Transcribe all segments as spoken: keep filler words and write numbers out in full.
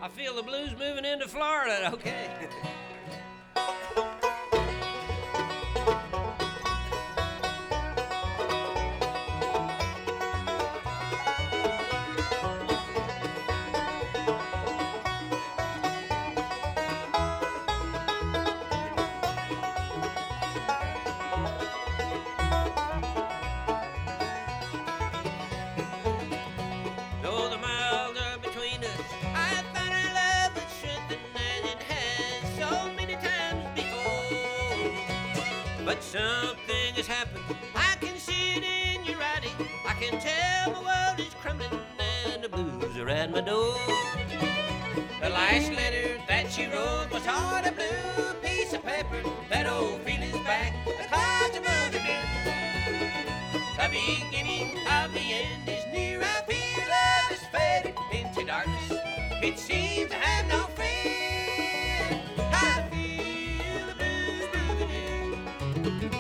feel the blues moving into Florida. Okay. But something has happened. I can see it in your writing. I can tell my world is crumbling and the blues are at my door. The last letter that she wrote was on a blue piece of paper. That old feeling's back. The clouds are moving in. The beginning of the end is near. I feel love is faded into darkness. It seems to have no friend. I feel the blues moving in.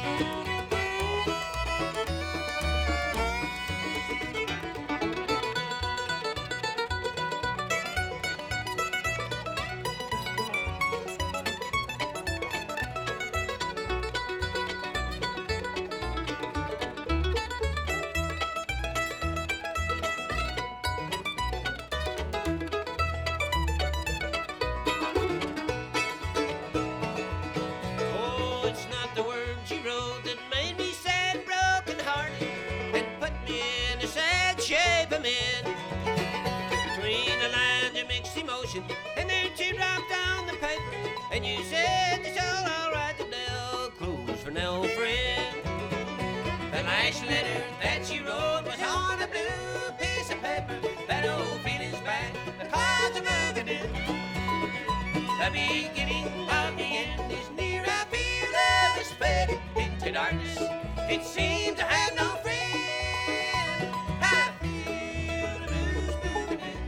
And then she dropped down the paper, and you said it's all alright to Nell, close for Nell, friend. The last letter that she wrote was on a blue piece of paper. That old feeling's back, the clouds are moving in. The beginning of the end is near. I feel love is faded into darkness. It seems to have no friend. I feel the blues moving in.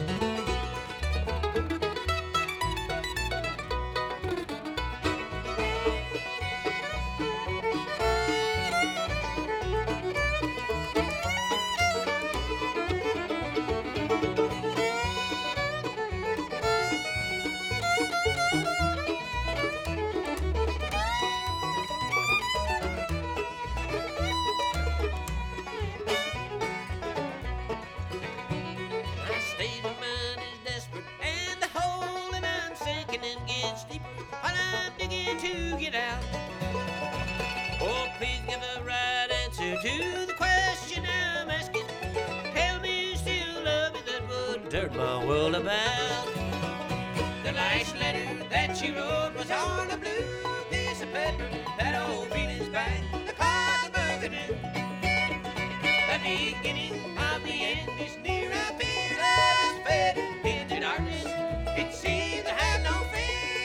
To get out. Oh, please give a right answer to the question I'm asking. Tell me you still love me, that would turn my world about. The last letter that she wrote was on a blue piece of paper. That old feeling's back, the clouds are moving in. The beginning of the end is near. I feel love is fading into darkness. It seems to have no friend.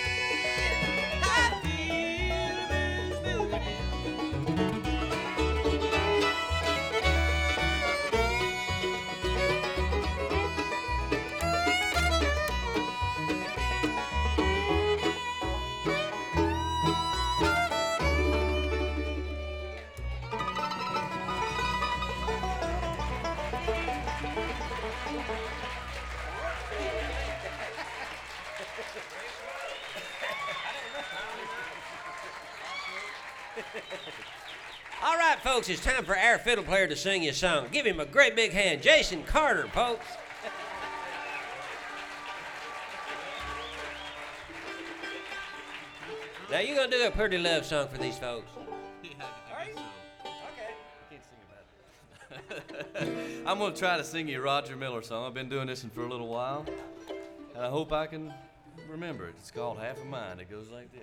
All right, folks, it's time for our fiddle player to sing you a song. Give him a great big hand. Jason Carter, folks. Now, you're going to do a pretty love song for these folks. Yeah, I guess so. Okay. I can't sing about it. I'm going to try to sing you a Roger Miller song. I've been doing this one for a little while, and I hope I can remember it. It's called Half a Mind. It goes like this.